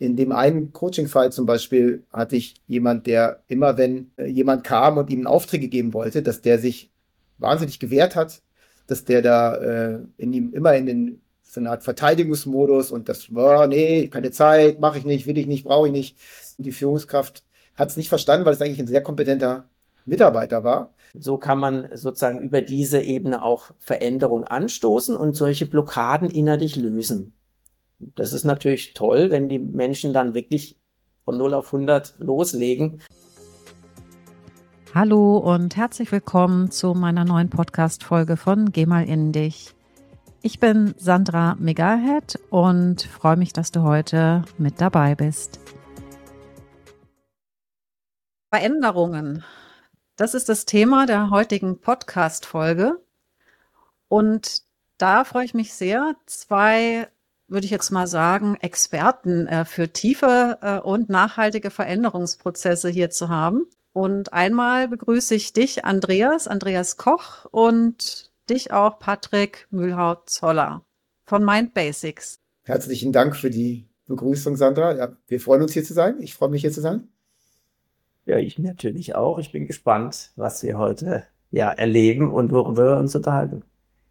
in dem einen Coaching-Fall zum Beispiel hatte ich jemand, der immer, wenn jemand kam und ihm einen Auftrag geben wollte, dass der sich wahnsinnig gewehrt hat, dass der da in ihm immer in so eine Art Verteidigungsmodus und das war, nee, keine Zeit, mache ich nicht, will ich nicht, brauche ich nicht. Und die Führungskraft hat es nicht verstanden, weil es eigentlich ein sehr kompetenter Mitarbeiter war. So kann man sozusagen über diese Ebene auch Veränderung anstoßen und solche Blockaden innerlich lösen. Das ist natürlich toll, wenn die Menschen dann wirklich von 0 auf 100 loslegen. Hallo und herzlich willkommen zu meiner neuen Podcast-Folge von Geh mal in dich. Ich bin Sandra Megalhead und freue mich, dass du heute mit dabei bist. Veränderungen. Das ist das Thema der heutigen Podcast-Folge. Und da freue ich mich sehr, zwei, würde ich jetzt mal sagen, Experten für tiefe und nachhaltige Veränderungsprozesse hier zu haben. Und einmal begrüße ich dich, Andreas Koch, und dich auch, Patrick Mühlhaut-Zoller von Mind Basics. Herzlichen Dank für die Begrüßung, Sandra. Ja, wir freuen uns hier zu sein. Ich freue mich hier zu sein. Ja, ich natürlich auch. Ich bin gespannt, was wir heute erleben und worüber wir uns unterhalten.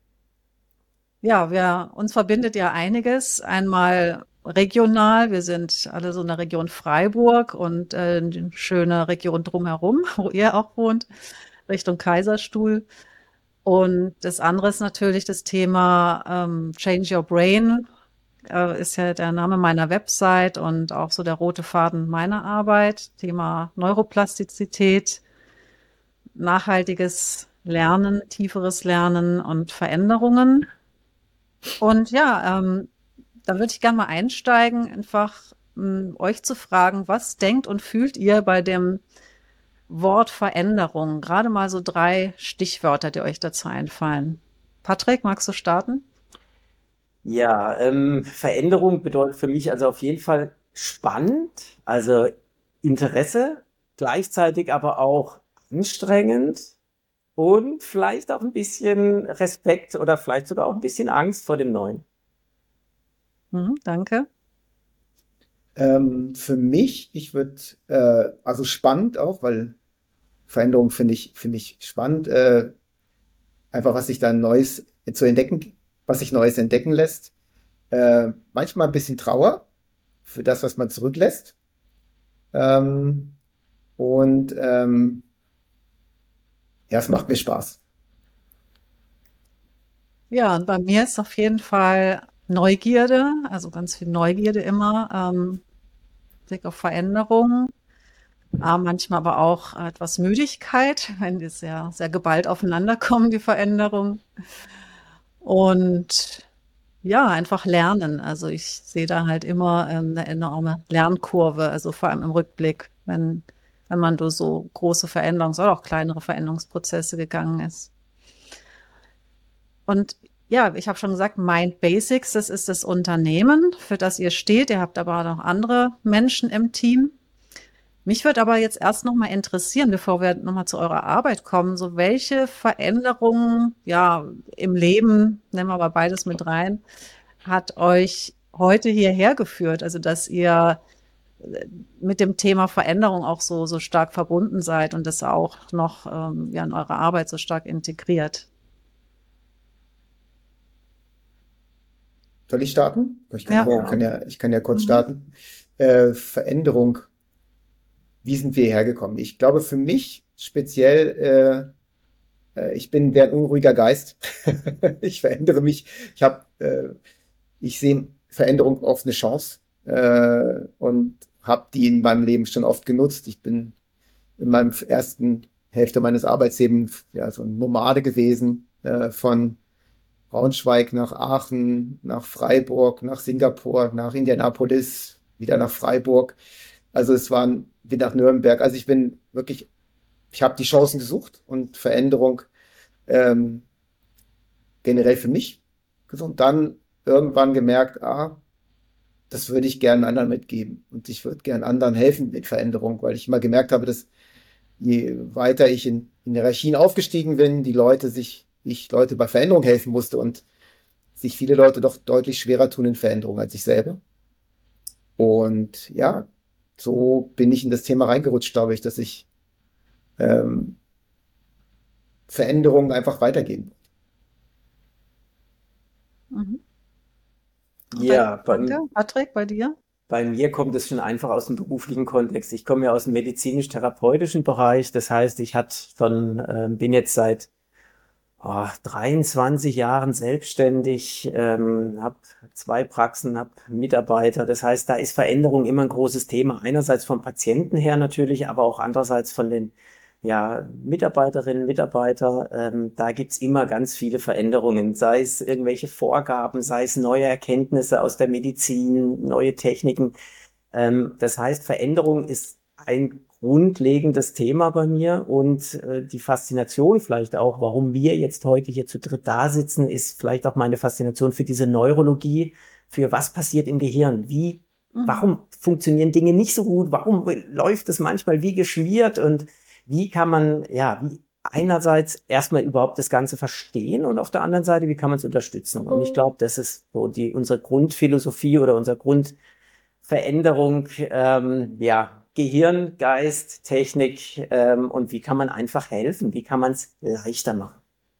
Ja, uns verbindet ja einiges. Einmal regional, wir sind alle so in der Region Freiburg und eine schöne Region drumherum, wo ihr auch wohnt, Richtung Kaiserstuhl. Und das andere ist natürlich das Thema Change Your Brain, ist ja der Name meiner Website und auch so der rote Faden meiner Arbeit. Thema Neuroplastizität, nachhaltiges Lernen, tieferes Lernen und Veränderungen. Und ja, da würde ich gerne mal einsteigen, einfach euch zu fragen, was denkt und fühlt ihr bei dem Wort Veränderung? Gerade mal so 3 Stichwörter, die euch dazu einfallen. Patrick, magst du starten? Ja, Veränderung bedeutet für mich also auf jeden Fall spannend, also Interesse, gleichzeitig aber auch anstrengend und vielleicht auch ein bisschen Respekt oder vielleicht sogar auch ein bisschen Angst vor dem Neuen. Danke. Für mich, ich würde, also spannend auch, weil Veränderung finde ich spannend, einfach was sich da Neues zu entdecken, was sich Neues entdecken lässt. Manchmal ein bisschen Trauer für das, was man zurücklässt. Ähm, und ja, es macht mir Spaß. Ja, und bei mir ist auf jeden Fall Neugierde, also ganz viel Neugierde immer, Blick auf Veränderungen, manchmal aber auch etwas Müdigkeit, wenn die sehr, sehr geballt aufeinander kommen, die Veränderungen. Und ja, einfach lernen. Also ich sehe da halt immer eine enorme Lernkurve, also vor allem im Rückblick, wenn man durch so große Veränderungs- oder auch kleinere Veränderungsprozesse gegangen ist. Und ja, ich habe schon gesagt, Mind Basics, das ist das Unternehmen, für das ihr steht. Ihr habt aber auch noch andere Menschen im Team. Mich würde aber jetzt erst noch mal interessieren, bevor wir noch mal zu eurer Arbeit kommen, so welche Veränderungen, ja, im Leben, nehmen wir aber beides mit rein, hat euch heute hierher geführt? Also, dass ihr mit dem Thema Veränderung auch so stark verbunden seid und das auch noch ja, in eure Arbeit so stark integriert. Soll ich starten? Ja. Ich kann ja kurz starten. Veränderung, wie sind wir hergekommen? Ich glaube, für mich speziell, ich bin ein unruhiger Geist. Ich verändere mich. Ich sehe Veränderung oft eine Chance und habe die in meinem Leben schon oft genutzt. Ich bin in meinem ersten Hälfte meines Arbeitslebens ja so ein Nomade gewesen, von Braunschweig nach Aachen, nach Freiburg, nach Singapur, nach Indianapolis, wieder nach Freiburg. Also wie nach Nürnberg. Also ich habe die Chancen gesucht und Veränderung ähm, generell für mich gesucht. Dann irgendwann gemerkt, das würde ich gerne anderen mitgeben. Und ich würde gerne anderen helfen mit Veränderung, weil ich immer gemerkt habe, dass je weiter ich in Hierarchien aufgestiegen bin, ich Leute bei Veränderung helfen musste und sich viele Leute doch deutlich schwerer tun in Veränderung als ich selber. Und ja, so bin ich in das Thema reingerutscht, glaube ich, dass ich ähm, Veränderungen einfach weitergeben. Mhm. Und bei Ja, Danke, Patrick, bei dir? bei mir kommt es schon einfach aus dem beruflichen Kontext. Ich komme ja aus dem medizinisch-therapeutischen Bereich. Das heißt, bin jetzt seit 23 Jahren selbstständig, habe 2 Praxen, habe Mitarbeiter. Das heißt, da ist Veränderung immer ein großes Thema. Einerseits vom Patienten her natürlich, aber auch andererseits von den Mitarbeiterinnen, Mitarbeiter. Da gibt's immer ganz viele Veränderungen, sei es irgendwelche Vorgaben, sei es neue Erkenntnisse aus der Medizin, neue Techniken. Das heißt, Veränderung ist ein grundlegendes Thema bei mir und die Faszination vielleicht auch, warum wir jetzt heute hier zu dritt da sitzen, ist vielleicht auch meine Faszination für diese Neurologie, für was passiert im Gehirn, Mhm. warum funktionieren Dinge nicht so gut, warum läuft es manchmal wie geschmiert und wie kann man, wie einerseits erstmal überhaupt das Ganze verstehen und auf der anderen Seite, wie kann man es unterstützen? Und ich glaube, das ist so unsere Grundphilosophie oder unser Grundveränderung, Gehirn, Geist, Technik, und wie kann man einfach helfen? Wie kann man es leichter machen?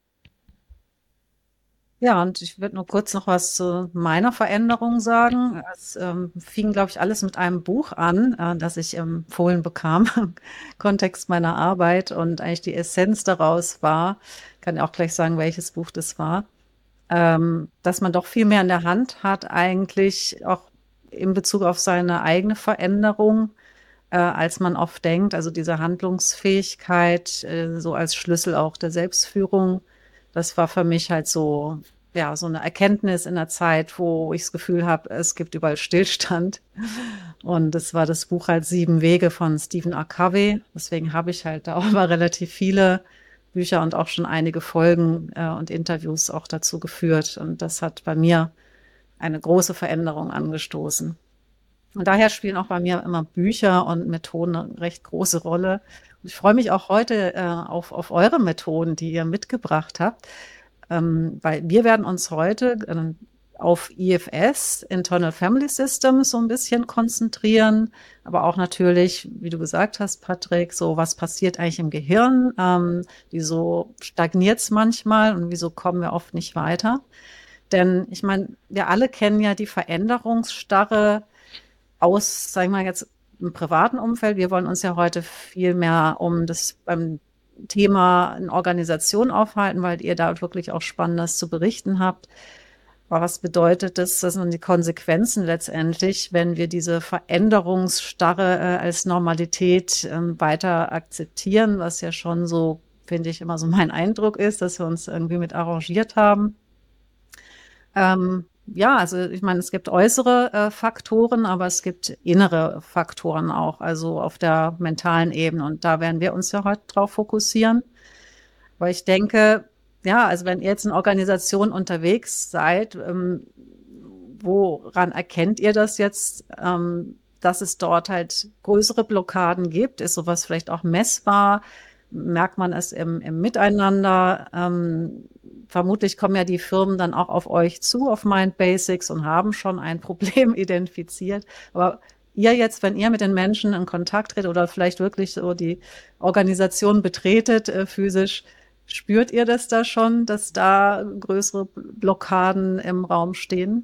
Ja, und ich würde nur kurz noch was zu meiner Veränderung sagen. Es fing, glaube ich, alles mit einem Buch an, das ich empfohlen bekam im Kontext meiner Arbeit. Und eigentlich die Essenz daraus war, kann ja auch gleich sagen, welches Buch das war, dass man doch viel mehr in der Hand hat, eigentlich auch in Bezug auf seine eigene Veränderung, als man oft denkt. Also diese Handlungsfähigkeit, so als Schlüssel auch der Selbstführung, das war für mich halt so, ja, so eine Erkenntnis in der Zeit, wo ich das Gefühl habe, es gibt überall Stillstand. Und das war das Buch halt Sieben Wege von Stephen R. Covey. Deswegen habe ich halt da auch mal relativ viele Bücher und auch schon einige Folgen und Interviews auch dazu geführt. Und das hat bei mir eine große Veränderung angestoßen. Und daher spielen auch bei mir immer Bücher und Methoden eine recht große Rolle. Und ich freue mich auch heute auf eure Methoden, die ihr mitgebracht habt, weil wir werden uns heute auf IFS, Internal Family Systems, so ein bisschen konzentrieren, aber auch natürlich, wie du gesagt hast, Patrick, so was passiert eigentlich im Gehirn, wieso stagniert es manchmal und wieso kommen wir oft nicht weiter. Denn ich meine, wir alle kennen ja die Veränderungsstarre aus, sagen wir jetzt, im privaten Umfeld. Wir wollen uns ja heute viel mehr um das beim Thema in Organisation aufhalten, weil ihr da wirklich auch Spannendes zu berichten habt. Aber was bedeutet das? Das sind die Konsequenzen letztendlich, wenn wir diese Veränderungsstarre als Normalität weiter akzeptieren, was ja schon so, finde ich, immer so mein Eindruck ist, dass wir uns irgendwie mit arrangiert haben. Ja, also ich meine, es gibt äußere Faktoren, aber es gibt innere Faktoren auch, also auf der mentalen Ebene. Und da werden wir uns ja heute drauf fokussieren, weil ich denke, ja, also wenn ihr jetzt in Organisationen unterwegs seid, woran erkennt ihr das jetzt, dass es dort halt größere Blockaden gibt? Ist sowas vielleicht auch messbar? Merkt man es im Miteinander? Vermutlich kommen ja die Firmen dann auch auf euch zu, auf Mind Basics und haben schon ein Problem identifiziert. Aber ihr jetzt, wenn ihr mit den Menschen in Kontakt tretet oder vielleicht wirklich so die Organisation betretet, physisch, spürt ihr das da schon, dass da größere Blockaden im Raum stehen?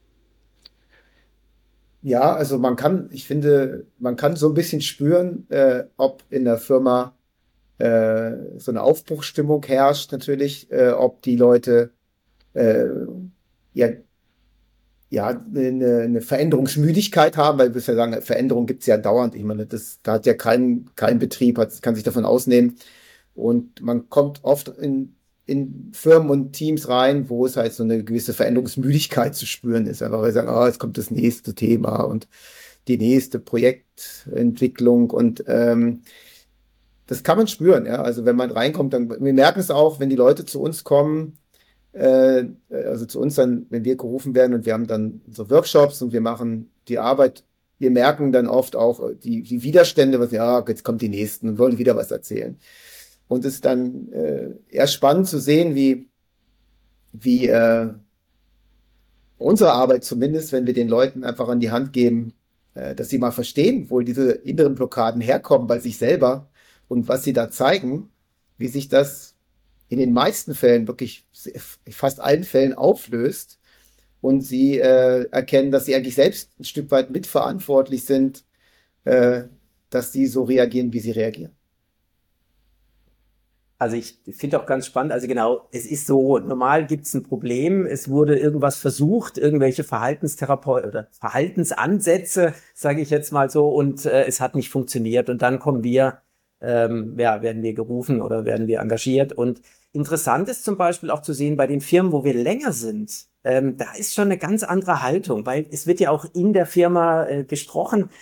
Ja, also ich finde, man kann so ein bisschen spüren, ob in der Firma so eine Aufbruchsstimmung herrscht, natürlich, ob die Leute äh, ja, ja, eine Veränderungsmüdigkeit haben, weil wir ja sagen, Veränderung gibt's ja dauernd. Ich meine, da hat ja kein Betrieb, kann sich davon ausnehmen. Und man kommt oft in Firmen und Teams rein, wo es halt so eine gewisse Veränderungsmüdigkeit zu spüren ist. Einfach weil sie sagen, jetzt kommt das nächste Thema und die nächste Projektentwicklung und das kann man spüren, ja. Also wenn man reinkommt, wir merken es auch, wenn die Leute zu uns kommen, also zu uns dann, wenn wir gerufen werden und wir haben dann so Workshops und wir machen die Arbeit, wir merken dann oft auch die Widerstände, jetzt kommt die Nächsten und wollen wieder was erzählen. Und es ist dann eher spannend zu sehen, wie unsere Arbeit zumindest, wenn wir den Leuten einfach an die Hand geben, dass sie mal verstehen, wo diese inneren Blockaden herkommen bei sich selber und was sie da zeigen, wie sich das in den meisten Fällen, wirklich fast allen Fällen auflöst und sie erkennen, dass sie eigentlich selbst ein Stück weit mitverantwortlich sind, äh, dass sie so reagieren, wie sie reagieren. Also ich finde auch ganz spannend, also genau, es ist so, normal gibt es ein Problem, es wurde irgendwas versucht, irgendwelche Verhaltenstherapeuten oder Verhaltensansätze, sage ich jetzt mal so, und es hat nicht funktioniert. Und dann kommen wir, werden wir gerufen oder werden wir engagiert. Und interessant ist zum Beispiel auch zu sehen, bei den Firmen, wo wir länger sind, da ist schon eine ganz andere Haltung, weil es wird ja auch in der Firma gesprochen,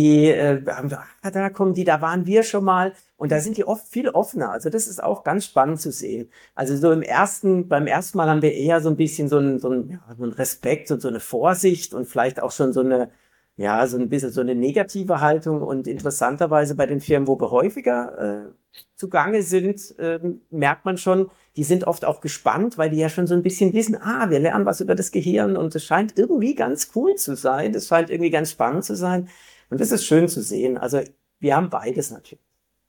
da kommen die, da waren wir schon mal. Und da sind die oft viel offener. Also das ist auch ganz spannend zu sehen. Also so beim ersten Mal haben wir eher so ein bisschen so ein Respekt und so eine Vorsicht und vielleicht auch schon so ein bisschen so eine negative Haltung. Und interessanterweise bei den Firmen, wo wir häufiger zugange sind, merkt man schon, die sind oft auch gespannt, weil die ja schon so ein bisschen wissen, wir lernen was über das Gehirn und es scheint irgendwie ganz cool zu sein. Das scheint irgendwie ganz spannend zu sein. Und das ist schön zu sehen. Also wir haben beides natürlich.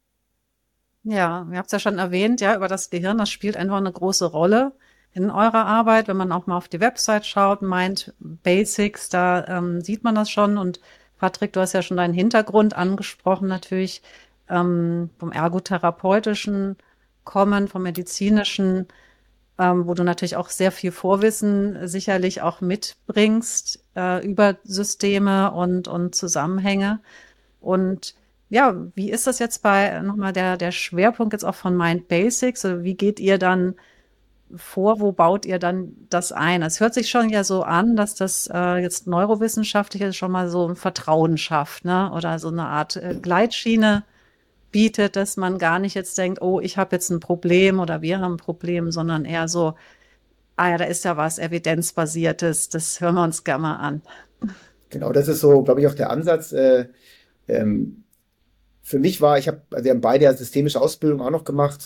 Ja, ihr habt es ja schon erwähnt, ja, über das Gehirn, das spielt einfach eine große Rolle in eurer Arbeit. Wenn man auch mal auf die Website schaut, Mind Basics, da sieht man das schon. Und Patrick, du hast ja schon deinen Hintergrund angesprochen, natürlich vom ergotherapeutischen Kommen, vom medizinischen, wo du natürlich auch sehr viel Vorwissen sicherlich auch mitbringst über Systeme und Zusammenhänge. Und ja, wie ist das jetzt nochmal der Schwerpunkt jetzt auch von Mind Basics? Also wie geht ihr dann vor? Wo baut ihr dann das ein? Es hört sich schon ja so an, dass das jetzt neurowissenschaftlich jetzt schon mal so ein Vertrauen schafft, ne? Oder so eine Art Gleitschiene bietet, dass man gar nicht jetzt denkt, oh, ich habe jetzt ein Problem oder wir haben ein Problem, sondern eher so, ja, da ist ja was Evidenzbasiertes, das hören wir uns gerne mal an. Genau, das ist so, glaube ich, auch der Ansatz. Ähm, für mich wir haben beide ja systemische Ausbildung auch noch gemacht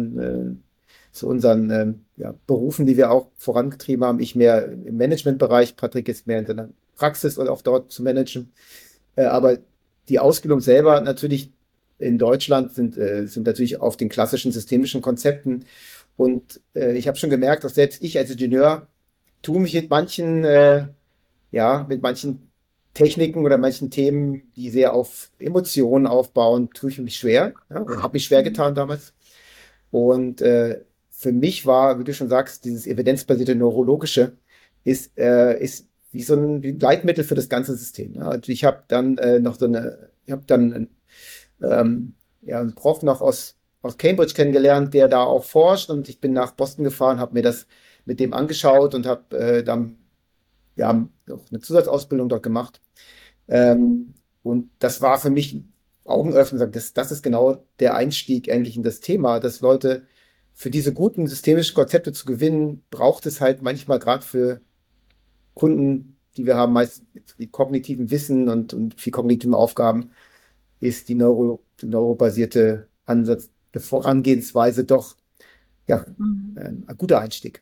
zu unseren Berufen, die wir auch vorangetrieben haben. Ich mehr im Managementbereich, Patrick ist mehr in seiner Praxis oder auch dort zu managen. Aber die Ausbildung selber natürlich in Deutschland sind natürlich auf den klassischen systemischen Konzepten. Und ich habe schon gemerkt, dass selbst ich als Ingenieur tue mich mit manchen Techniken oder manchen Themen, die sehr auf Emotionen aufbauen, tue ich mich schwer. Ja, habe mich schwer getan damals. Und für mich war, wie du schon sagst, dieses evidenzbasierte Neurologische ist wie ein Leitmittel für das ganze System. Ja. Also ich habe dann einen Prof noch aus Cambridge kennengelernt, der da auch forscht, und ich bin nach Boston gefahren, habe mir das mit dem angeschaut und habe dann noch eine Zusatzausbildung dort gemacht. Und das war für mich ein Augenöffner. Das ist genau der Einstieg eigentlich in das Thema, dass Leute für diese guten systemischen Konzepte zu gewinnen, braucht es halt manchmal gerade für Kunden, die wir haben, meist die kognitiven Wissen und viel kognitiven Aufgaben, ist die neurobasierte Ansatz, die Vorangehensweise doch ein guter Einstieg.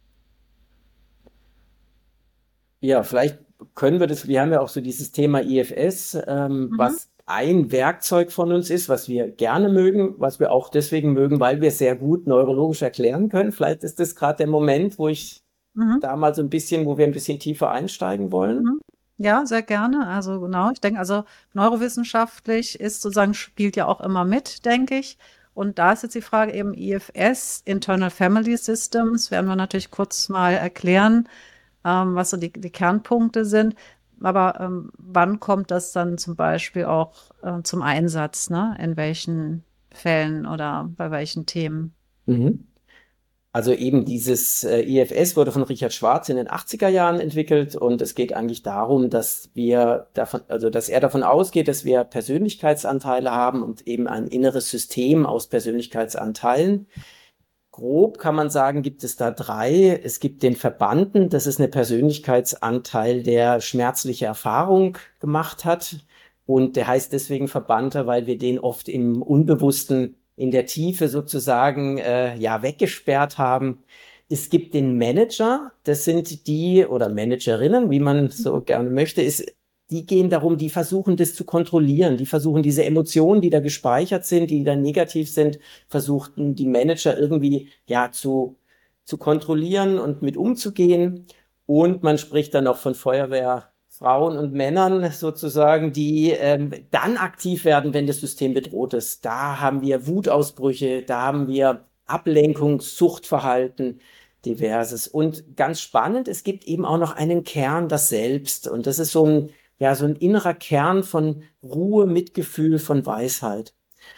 Ja, vielleicht können wir haben ja auch so dieses Thema IFS, was ein Werkzeug von uns ist, was wir gerne mögen, was wir auch deswegen mögen, weil wir es sehr gut neurologisch erklären können. Vielleicht ist das gerade der Moment, wo wir ein bisschen tiefer einsteigen wollen. Ja, sehr gerne. Also genau, ich denke, also neurowissenschaftlich spielt ja auch immer mit, denke ich. Und da ist jetzt die Frage eben IFS, Internal Family Systems, werden wir natürlich kurz mal erklären, was so die Kernpunkte sind. Aber wann kommt das dann zum Beispiel auch zum Einsatz, ne? In welchen Fällen oder bei welchen Themen? Also eben dieses IFS wurde von Richard Schwarz in den 80er Jahren entwickelt, und es geht eigentlich darum, dass er davon ausgeht, dass wir Persönlichkeitsanteile haben und eben ein inneres System aus Persönlichkeitsanteilen. Grob kann man sagen, gibt es da 3. Es gibt den Verbannten, das ist ein Persönlichkeitsanteil, der schmerzliche Erfahrung gemacht hat. Und der heißt deswegen Verbannter, weil wir den oft im Unbewussten in der Tiefe sozusagen weggesperrt haben. Es gibt den Manager, das sind die, oder Managerinnen, wie man so gerne möchte, ist die gehen darum, die versuchen das zu kontrollieren, die versuchen diese Emotionen, die da gespeichert sind, die dann negativ sind, versuchten die Manager irgendwie ja zu kontrollieren und mit umzugehen. Und man spricht dann auch von Feuerwehrfrauen und Männern sozusagen, die dann aktiv werden, wenn das System bedroht ist. Da haben wir Wutausbrüche, da haben wir Ablenkung, Suchtverhalten, diverses. Und ganz spannend, es gibt eben auch noch einen Kern, das Selbst. Und das ist so ein innerer Kern von Ruhe, Mitgefühl, von Weisheit.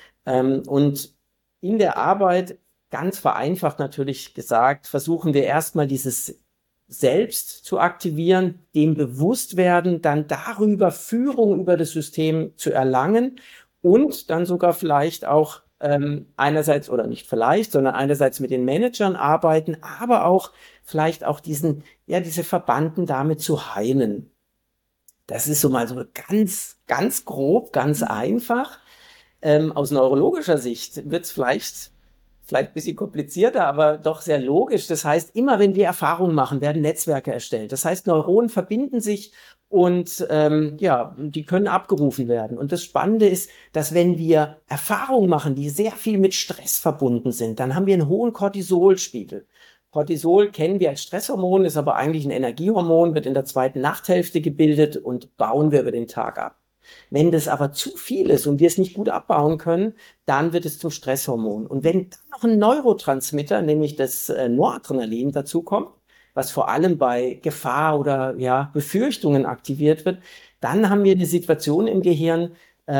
Und in der Arbeit, ganz vereinfacht natürlich gesagt, versuchen wir erstmal dieses Selbst zu aktivieren, dem bewusst werden, dann darüber Führung über das System zu erlangen und dann sogar vielleicht auch einerseits oder nicht vielleicht, sondern einerseits mit den Managern arbeiten, aber auch vielleicht auch diese Verbanden damit zu heilen. Das ist so mal so ganz, ganz grob, ganz einfach. Aus neurologischer Sicht wird es vielleicht ein bisschen komplizierter, aber doch sehr logisch. Das heißt, immer wenn wir Erfahrungen machen, werden Netzwerke erstellt. Das heißt, Neuronen verbinden sich und die können abgerufen werden. Und das Spannende ist, dass wenn wir Erfahrungen machen, die sehr viel mit Stress verbunden sind, dann haben wir einen hohen Cortisolspiegel. Cortisol kennen wir als Stresshormon, ist aber eigentlich ein Energiehormon, wird in der zweiten Nachthälfte gebildet und bauen wir über den Tag ab. Wenn das aber zu viel ist und wir es nicht gut abbauen können, dann wird es zum Stresshormon. Und wenn dann noch ein Neurotransmitter, nämlich das Noradrenalin, dazukommt, was vor allem bei Gefahr oder Befürchtungen aktiviert wird, dann haben wir eine Situation im Gehirn,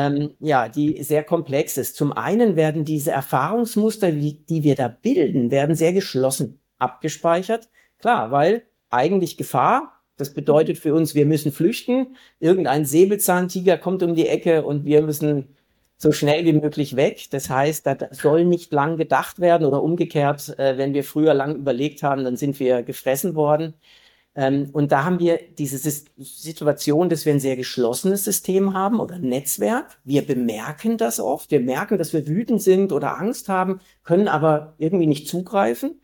die sehr komplex ist. Zum einen werden diese Erfahrungsmuster, die wir da bilden, werden sehr geschlossen abgespeichert. Klar, weil eigentlich Gefahr, das bedeutet für uns, wir müssen flüchten. Irgendein Säbelzahntiger kommt um die Ecke und wir müssen so schnell wie möglich weg. Das heißt, da soll nicht lang gedacht werden oder umgekehrt, wenn wir früher lang überlegt haben, dann sind wir gefressen worden. Und da haben wir diese Situation, dass wir ein sehr geschlossenes System haben oder ein Netzwerk. Wir bemerken das oft. Wir merken, dass wir wütend sind oder Angst haben, können aber irgendwie nicht zugreifen.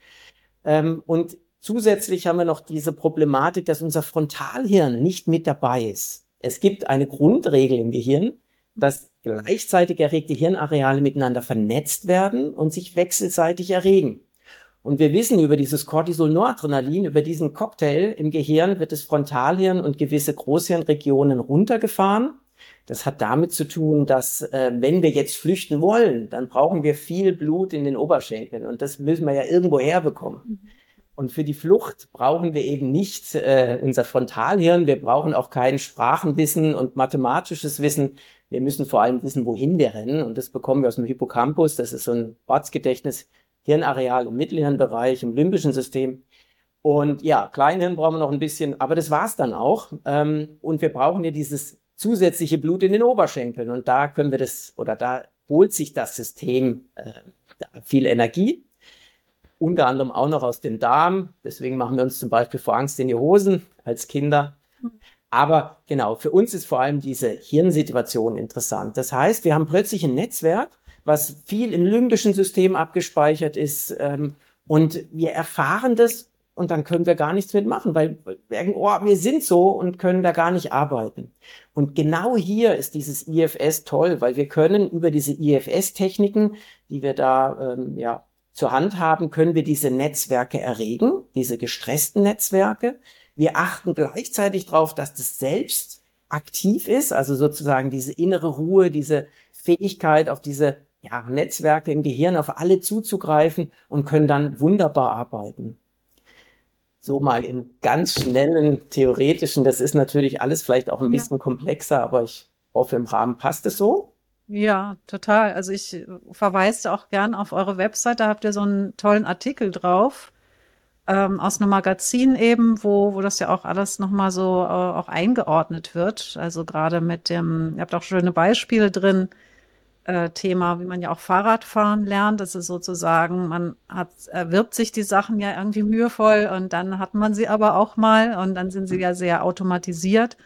Und zusätzlich haben wir noch diese Problematik, dass unser Frontalhirn nicht mit dabei ist. Es gibt eine Grundregel im Gehirn, dass gleichzeitig erregte Hirnareale miteinander vernetzt werden und sich wechselseitig erregen. Und wir wissen über dieses Cortisol-Noradrenalin, über diesen Cocktail im Gehirn wird das Frontalhirn und gewisse Großhirnregionen runtergefahren. Das hat damit zu tun, dass wenn wir jetzt flüchten wollen, dann brauchen wir viel Blut in den Oberschenkeln und das müssen wir ja irgendwo herbekommen. Und für die Flucht brauchen wir eben nicht unser Frontalhirn, wir brauchen auch kein Sprachenwissen und mathematisches Wissen. Wir müssen vor allem wissen, wohin wir rennen und das bekommen wir aus dem Hippocampus, das ist so ein Ortsgedächtnis, Hirnareal im Mittelhirnbereich, im limbischen System. Und ja, Kleinhirn brauchen wir noch ein bisschen, aber das war's dann auch. Und wir brauchen ja dieses zusätzliche Blut in den Oberschenkeln. Und da können wir da holt sich das System viel Energie. Unter anderem auch noch aus dem Darm. Deswegen machen wir uns zum Beispiel vor Angst in die Hosen als Kinder. Aber genau, für uns ist vor allem diese Hirnsituation interessant. Das heißt, wir haben plötzlich ein Netzwerk, was viel im limbischen System abgespeichert ist. Und wir erfahren das und dann können wir gar nichts mitmachen, weil wir denken, wir sind so und können da gar nicht arbeiten. Und genau hier ist dieses IFS toll, weil wir können über diese IFS-Techniken, die wir da zur Hand haben, können wir diese Netzwerke erregen, diese gestressten Netzwerke. Wir achten gleichzeitig darauf, dass das Selbst aktiv ist, also sozusagen diese innere Ruhe, diese Fähigkeit auf diese Netzwerke im Gehirn, auf alle zuzugreifen und können dann wunderbar arbeiten. So mal in ganz schnellen, theoretischen, das ist natürlich alles vielleicht auch ein bisschen komplexer, aber ich hoffe, im Rahmen passt es so. Ja, total. Also ich verweise auch gern auf eure Website, da habt ihr so einen tollen Artikel drauf, aus einem Magazin eben, wo das ja auch alles nochmal so auch eingeordnet wird. Also gerade ihr habt auch schöne Beispiele drin, Thema, wie man ja auch Fahrradfahren lernt. Das ist sozusagen, man erwirbt sich die Sachen ja irgendwie mühevoll und dann hat man sie aber auch mal und dann sind sie ja sehr automatisiert.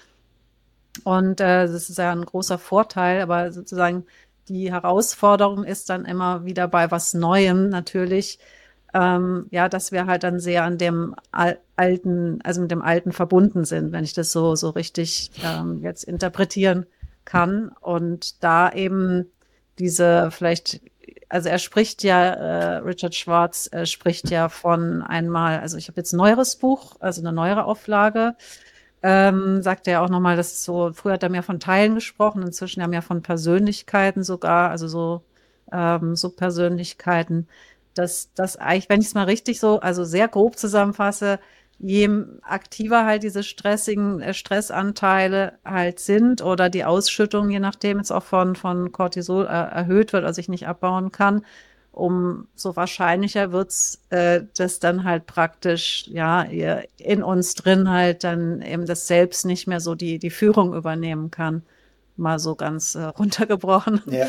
Und das ist ja ein großer Vorteil, aber sozusagen die Herausforderung ist dann immer wieder bei was Neuem natürlich, ja, dass wir halt dann sehr an dem Alten, also mit dem Alten verbunden sind, wenn ich das so richtig jetzt interpretieren kann. Und da eben diese vielleicht, also er spricht ja, Richard Schwartz spricht ja von einmal, also ich habe jetzt ein neueres Buch, also eine neuere Auflage, sagt er auch nochmal, dass es so, früher hat er mehr von Teilen gesprochen, inzwischen ja mehr von Persönlichkeiten sogar, also so Persönlichkeiten, dass das eigentlich, wenn ich es mal richtig so, also sehr grob zusammenfasse, je aktiver halt diese stressigen Stressanteile halt sind oder die Ausschüttung, je nachdem jetzt auch von Cortisol erhöht wird, also ich nicht abbauen kann, umso wahrscheinlicher wird's, dass dann halt praktisch, ja, in uns drin halt dann eben das Selbst nicht mehr so die Führung übernehmen kann. Mal so ganz runtergebrochen. Ja.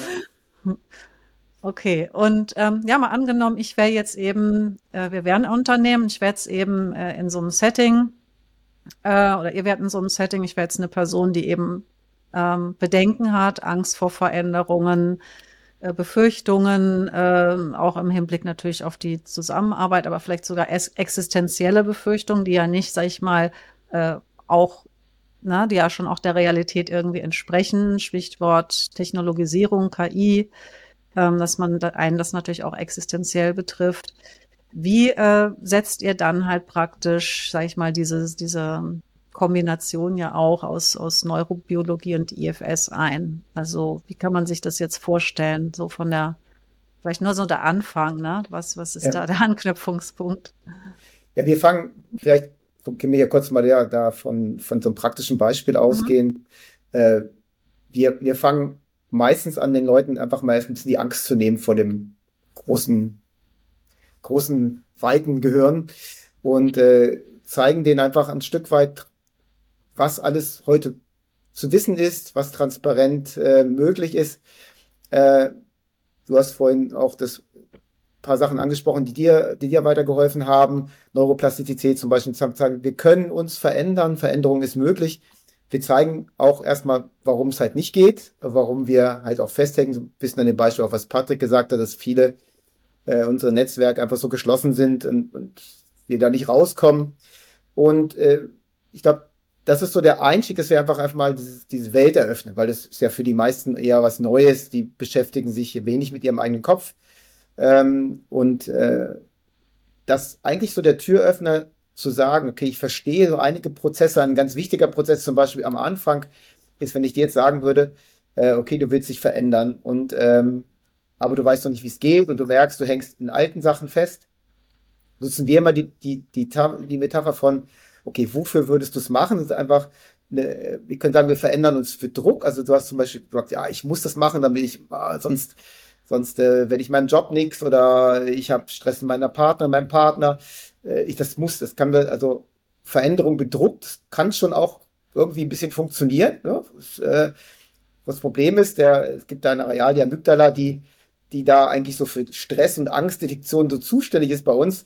Okay, und ja, mal angenommen, ich wäre jetzt eben, wir wären ein Unternehmen, ich wäre jetzt eben in so einem Setting, oder ihr wärt in so einem Setting, ich wäre jetzt eine Person, die eben Bedenken hat, Angst vor Veränderungen, Befürchtungen, auch im Hinblick natürlich auf die Zusammenarbeit, aber vielleicht sogar existenzielle Befürchtungen, die ja nicht, sag ich mal, auch, na, die ja schon auch der Realität irgendwie entsprechen. Stichwort Technologisierung, KI, dass man einen das natürlich auch existenziell betrifft. Wie setzt ihr dann halt praktisch, sag ich mal, diese Kombination ja auch aus Neurobiologie und IFS ein? Also wie kann man sich das jetzt vorstellen? So von der, vielleicht nur so der Anfang, ne? Was ist Ja. da der Anknüpfungspunkt? Ja, wir fangen, vielleicht können wir ja kurz mal da von so einem praktischen Beispiel ausgehen. Wir fangen meistens an, den Leuten einfach mal ein bisschen die Angst zu nehmen vor dem großen, weiten Gehirn und zeigen denen einfach ein Stück weit, was alles heute zu wissen ist, was transparent möglich ist. Du hast vorhin auch das paar Sachen angesprochen, die dir weitergeholfen haben. Neuroplastizität zum Beispiel, sagen, wir können uns verändern, Veränderung ist möglich. Wir zeigen auch erstmal, warum es halt nicht geht, warum wir halt auch festhängen, so ein bisschen an dem Beispiel, auch was Patrick gesagt hat, dass viele unsere Netzwerke einfach so geschlossen sind und wir da nicht rauskommen. Und ich glaube, das ist so der Einstieg, dass wir einfach mal diese Welt eröffnen, weil das ist ja für die meisten eher was Neues, die beschäftigen sich wenig mit ihrem eigenen Kopf. Das eigentlich so der Türöffner zu sagen, okay, ich verstehe so einige Prozesse, ein ganz wichtiger Prozess zum Beispiel am Anfang ist, wenn ich dir jetzt sagen würde, okay, du willst dich verändern aber du weißt noch nicht, wie es geht und du merkst, du hängst in alten Sachen fest. Nutzen wir immer die Metapher von, okay, wofür würdest du es machen? Das ist einfach, wir können sagen, wir verändern uns für Druck. Also du hast zum Beispiel gesagt, ja, ich muss das machen, damit sonst werde ich meinem Job nichts oder ich habe Stress mit meinem Partner. Das kann wir, also Veränderung bedruckt, kann schon auch irgendwie ein bisschen funktionieren. Ne? Das Problem ist, es gibt da ein Areal, die Amygdala, die da eigentlich so für Stress- und Angstdetektion so zuständig ist bei uns.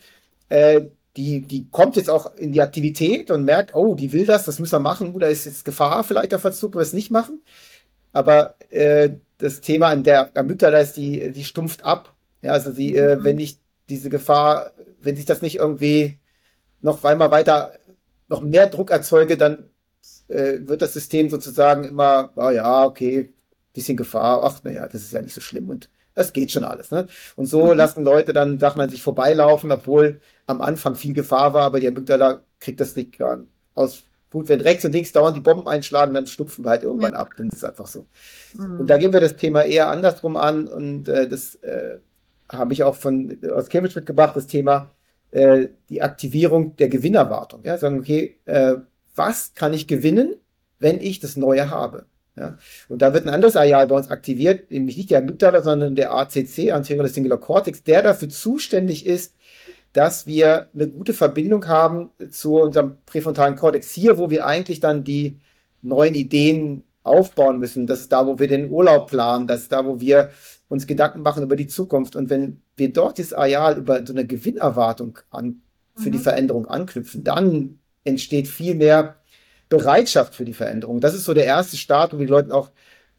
Die kommt jetzt auch in die Aktivität und merkt, oh, die will das müssen wir machen, da ist jetzt Gefahr vielleicht auf Verzug, wir es nicht machen. Aber das Thema an der Amygdala ist, die stumpft ab. Ja, also wenn ich diese Gefahr, wenn sich das nicht irgendwie noch einmal weiter, noch mehr Druck erzeuge, dann wird das System sozusagen immer, ja, okay, bisschen Gefahr, ach, naja, das ist ja nicht so schlimm und das geht schon alles. Ne? Und so lassen Leute dann, sagt man, sich vorbeilaufen, obwohl am Anfang viel Gefahr war, aber die Amygdala kriegt das nicht aus. Gut, wenn rechts und links dauernd die Bomben einschlagen, dann stupfen wir halt irgendwann ab. Dann ist es einfach so. Und da gehen wir das Thema eher andersrum an. Und das habe ich auch aus Cambridge mitgebracht, das Thema die Aktivierung der Gewinnerwartung. Ja, sagen, okay, was kann ich gewinnen, wenn ich das Neue habe? Ja? Und da wird ein anderes Areal bei uns aktiviert, nämlich nicht der Amygdala, sondern der ACC, Anterior Cingulate Cortex, der dafür zuständig ist, dass wir eine gute Verbindung haben zu unserem präfrontalen Kortex hier, wo wir eigentlich dann die neuen Ideen aufbauen müssen. Das ist da, wo wir den Urlaub planen. Das ist da, wo wir uns Gedanken machen über die Zukunft. Und wenn wir dort dieses Areal über so eine Gewinnerwartung für die Veränderung anknüpfen, dann entsteht viel mehr Bereitschaft für die Veränderung. Das ist so der erste Start, wo wir die Leute auch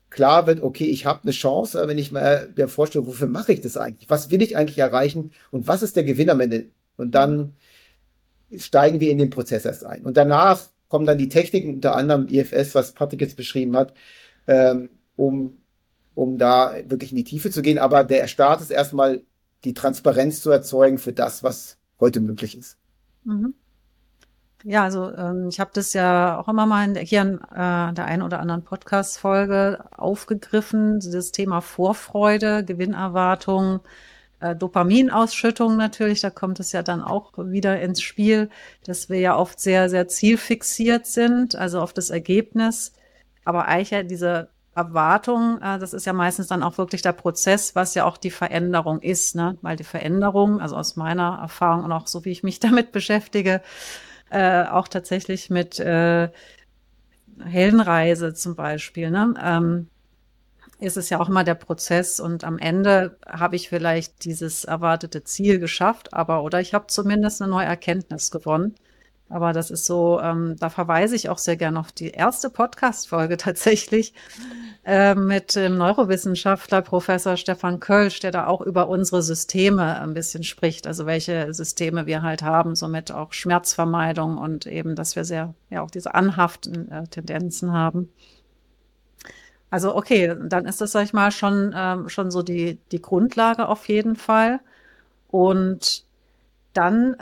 klar wird, okay, ich habe eine Chance, wenn ich mir vorstelle, wofür mache ich das eigentlich? Was will ich eigentlich erreichen und was ist der Gewinn am Ende? Und dann steigen wir in den Prozess erst ein. Und danach kommen dann die Techniken, unter anderem IFS, was Patrick jetzt beschrieben hat, ähm, um, um da wirklich in die Tiefe zu gehen. Aber der Start ist erstmal die Transparenz zu erzeugen für das, was heute möglich ist. Mhm. Ja, also ich habe das ja auch immer mal hier in der einen oder anderen Podcast-Folge aufgegriffen, das Thema Vorfreude, Gewinnerwartung, Dopaminausschüttung natürlich, da kommt es ja dann auch wieder ins Spiel, dass wir ja oft sehr, sehr zielfixiert sind, also auf das Ergebnis. Aber eigentlich ja diese Erwartung, das ist ja meistens dann auch wirklich der Prozess, was ja auch die Veränderung ist, ne? Weil die Veränderung, also aus meiner Erfahrung und auch so wie ich mich damit beschäftige, auch tatsächlich mit Heldenreise zum Beispiel, ne? Ist es ja auch immer der Prozess und am Ende habe ich vielleicht dieses erwartete Ziel geschafft, aber oder ich habe zumindest eine neue Erkenntnis gewonnen. Aber das ist so, da verweise ich auch sehr gerne auf die erste Podcast-Folge tatsächlich mit dem Neurowissenschaftler Professor Stefan Kölsch, der da auch über unsere Systeme ein bisschen spricht, also welche Systeme wir halt haben, somit auch Schmerzvermeidung und eben, dass wir sehr, ja auch diese anhaften Tendenzen haben. Also okay, dann ist das, sag ich mal, schon so die Grundlage auf jeden Fall. Und dann,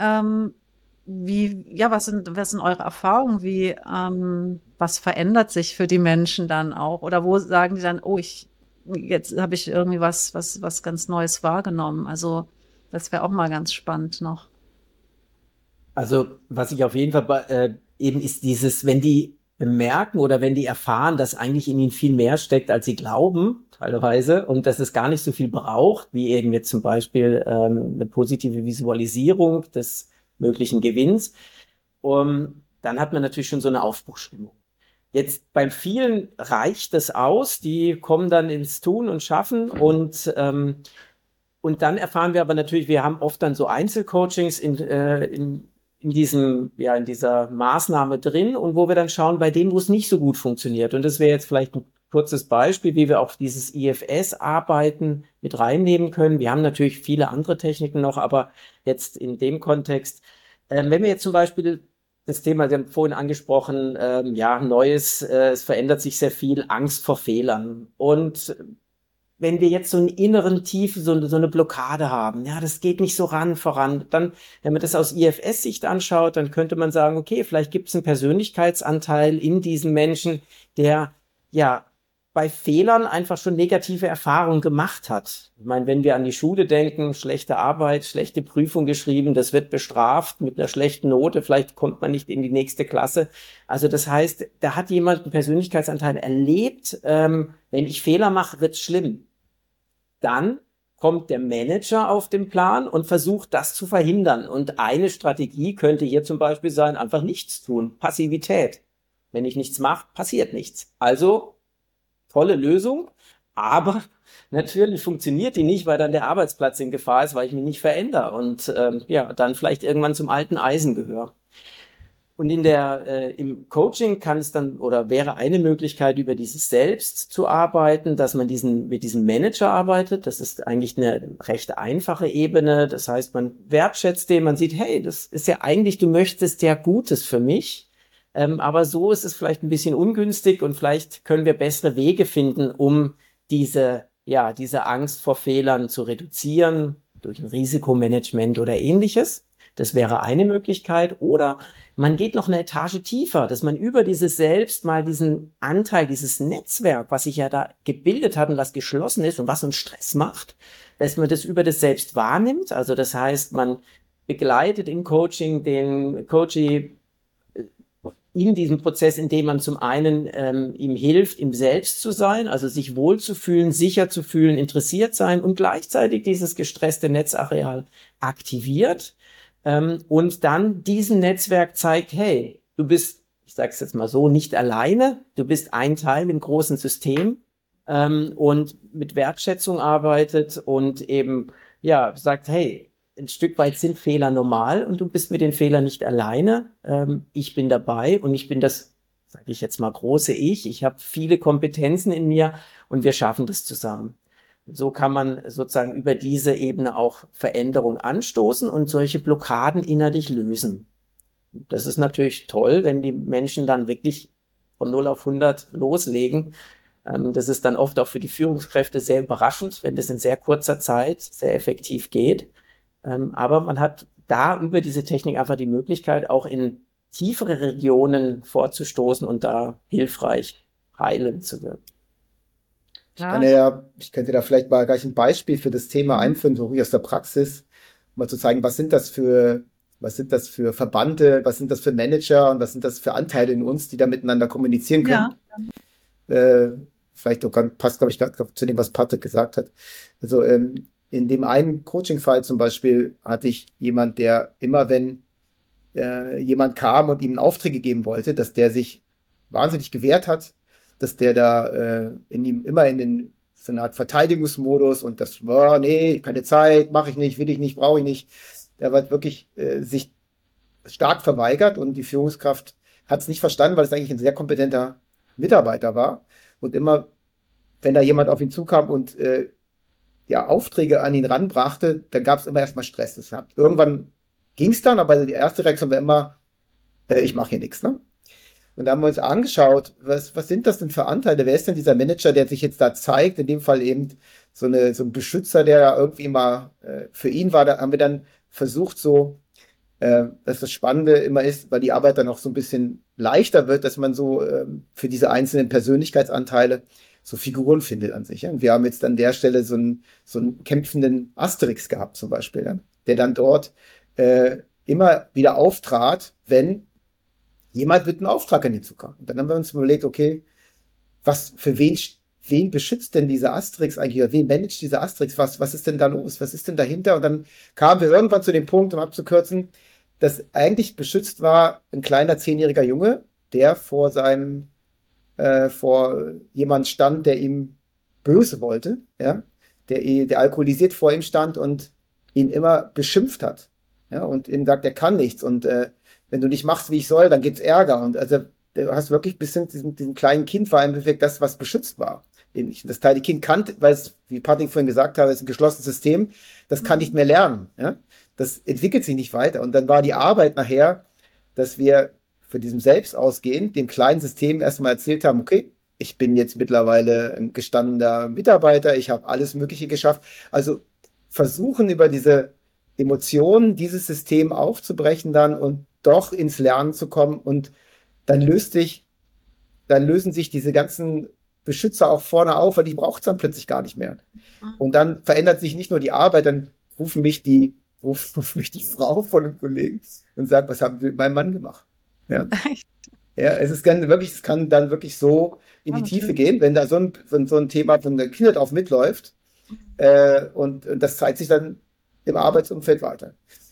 was sind eure Erfahrungen? Was verändert sich für die Menschen dann auch? Oder wo sagen die dann, oh, jetzt habe ich irgendwie was ganz Neues wahrgenommen. Also, das wäre auch mal ganz spannend noch. Also, was ich auf jeden Fall eben ist dieses, wenn die bemerken oder wenn die erfahren, dass eigentlich in ihnen viel mehr steckt, als sie glauben, teilweise, und dass es gar nicht so viel braucht, wie eben jetzt zum Beispiel eine positive Visualisierung des möglichen Gewinns, dann hat man natürlich schon so eine Aufbruchsstimmung. Jetzt bei vielen reicht das aus, die kommen dann ins Tun und Schaffen und dann erfahren wir aber natürlich, wir haben oft dann so Einzelcoachings in in dieser Maßnahme drin und wo wir dann schauen, bei dem, wo es nicht so gut funktioniert. Und das wäre jetzt vielleicht ein kurzes Beispiel, wie wir auch dieses IFS-Arbeiten mit reinnehmen können. Wir haben natürlich viele andere Techniken noch, aber jetzt in dem Kontext, wenn wir jetzt zum Beispiel das Thema, Sie haben vorhin angesprochen, ja, Neues, es verändert sich sehr viel, Angst vor Fehlern. Und wenn wir jetzt so einen inneren Tiefe, so eine Blockade haben, ja, das geht nicht so voran, dann, wenn man das aus IFS-Sicht anschaut, dann könnte man sagen, okay, vielleicht gibt es einen Persönlichkeitsanteil in diesem Menschen, der ja bei Fehlern einfach schon negative Erfahrungen gemacht hat. Ich meine, wenn wir an die Schule denken, schlechte Arbeit, schlechte Prüfung geschrieben, das wird bestraft mit einer schlechten Note, vielleicht kommt man nicht in die nächste Klasse. Also das heißt, da hat jemand einen Persönlichkeitsanteil erlebt, wenn ich Fehler mache, wird's schlimm. Dann kommt der Manager auf den Plan und versucht, das zu verhindern. Und eine Strategie könnte hier zum Beispiel sein, einfach nichts tun, Passivität. Wenn ich nichts mache, passiert nichts. Also tolle Lösung, aber natürlich funktioniert die nicht, weil dann der Arbeitsplatz in Gefahr ist, weil ich mich nicht verändere und ja, dann vielleicht irgendwann zum alten Eisen gehöre. Und im Coaching kann es dann oder wäre eine Möglichkeit, über dieses Selbst zu arbeiten, dass man mit diesem Manager arbeitet. Das ist eigentlich eine recht einfache Ebene. Das heißt, man wertschätzt den, man sieht, hey, das ist ja eigentlich, du möchtest ja Gutes für mich. Aber so ist es vielleicht ein bisschen ungünstig und vielleicht können wir bessere Wege finden, um diese Angst vor Fehlern zu reduzieren durch ein Risikomanagement oder ähnliches. Das wäre eine Möglichkeit. Oder man geht noch eine Etage tiefer, dass man über dieses Selbst mal diesen Anteil, dieses Netzwerk, was sich ja da gebildet hat und was geschlossen ist und was uns Stress macht, dass man das über das Selbst wahrnimmt. Also das heißt, man begleitet im Coaching den Coachee in diesem Prozess, indem man zum einen ihm hilft, im Selbst zu sein, also sich wohlzufühlen, sicher zu fühlen, interessiert sein und gleichzeitig dieses gestresste Netzareal aktiviert und dann diesem Netzwerk zeigt, hey, du bist, ich sage es jetzt mal so, nicht alleine, du bist ein Teil im großen System und mit Wertschätzung arbeitet und eben ja sagt, hey, ein Stück weit sind Fehler normal und du bist mit den Fehlern nicht alleine. Ich bin dabei und ich bin das sage ich jetzt mal, große Ich habe viele Kompetenzen in mir und wir schaffen das zusammen. So kann man sozusagen über diese Ebene auch Veränderung anstoßen und solche Blockaden innerlich lösen. Das ist natürlich toll, wenn die Menschen dann wirklich von 0 auf 100 loslegen. Das ist dann oft auch für die Führungskräfte sehr überraschend, wenn das in sehr kurzer Zeit sehr effektiv geht. Aber man hat da über diese Technik einfach die Möglichkeit, auch in tiefere Regionen vorzustoßen und da hilfreich heilend zu wirken. Ich könnte da vielleicht mal gleich ein Beispiel für das Thema einführen, so wie aus der Praxis, um mal zu zeigen, was sind das für Verbande, was sind das für Manager und was sind das für Anteile in uns, die da miteinander kommunizieren können. Vielleicht passt, glaube ich, gerade zu dem, was Patrick gesagt hat. Also in dem einen Coaching-Fall zum Beispiel hatte ich jemand, der immer, wenn jemand kam und ihm Aufträge geben wollte, dass der sich wahnsinnig gewehrt hat, dass der da in ihm immer so eine Art Verteidigungsmodus und das war, nee, keine Zeit, mache ich nicht, will ich nicht, brauche ich nicht. Der war wirklich sich stark verweigert und die Führungskraft hat es nicht verstanden, weil es eigentlich ein sehr kompetenter Mitarbeiter war. Und immer, wenn da jemand auf ihn zukam und Aufträge an ihn ranbrachte, dann gab es immer erstmal Stress. Irgendwann ging es dann, aber die erste Reaktion war immer, ich mache hier nichts, ne? Und da haben wir uns angeschaut, was sind das denn für Anteile? Wer ist denn dieser Manager, der sich jetzt da zeigt? In dem Fall eben so ein Beschützer, der irgendwie mal für ihn war. Da haben wir dann versucht, dass das Spannende immer ist, weil die Arbeit dann auch so ein bisschen leichter wird, dass man so für diese einzelnen Persönlichkeitsanteile so Figuren findet an sich. Ja? Und wir haben jetzt an der Stelle so einen kämpfenden Asterix gehabt zum Beispiel, ja? Der dann dort immer wieder auftrat, wenn jemand mit einem Auftrag an ihn zukam. Und dann haben wir uns überlegt, okay, für wen beschützt denn dieser Asterix eigentlich, oder wen managt dieser Asterix, was ist denn da los, was ist denn dahinter? Und dann kamen wir irgendwann zu dem Punkt, um abzukürzen, dass eigentlich beschützt war ein kleiner 10-jähriger Junge, der vor jemand stand, der ihm böse wollte, ja, der alkoholisiert vor ihm stand und ihn immer beschimpft hat, ja, und ihm sagt, er kann nichts und wenn du nicht machst, wie ich soll, dann gibt's Ärger. Und also du hast wirklich bis hin zu diesem kleinen Kind war im Endeffekt das, was beschützt war. Das kleine Kind kann, weil es, wie Patrick vorhin gesagt hat, ist ein geschlossenes System, das kann nicht mehr lernen. Ja? Das entwickelt sich nicht weiter. Und dann war die Arbeit nachher, dass wir von diesem Selbst ausgehend dem kleinen System erstmal erzählt haben, okay, ich bin jetzt mittlerweile ein gestandener Mitarbeiter, ich habe alles Mögliche geschafft. Also versuchen über diese Emotionen dieses System aufzubrechen dann und doch ins Lernen zu kommen und dann lösen sich diese ganzen Beschützer auch vorne auf, weil die braucht es dann plötzlich gar nicht mehr. Und dann verändert sich nicht nur die Arbeit, dann ruft mich die Frau von einem Kollegen und sagt, was haben wir mit meinem Mann gemacht? Ja, ja, es kann dann wirklich so in die Tiefe gehen, wenn da so ein Thema von der Kindheit auf mitläuft und das zeigt sich dann im Arbeitsumfeld weiter.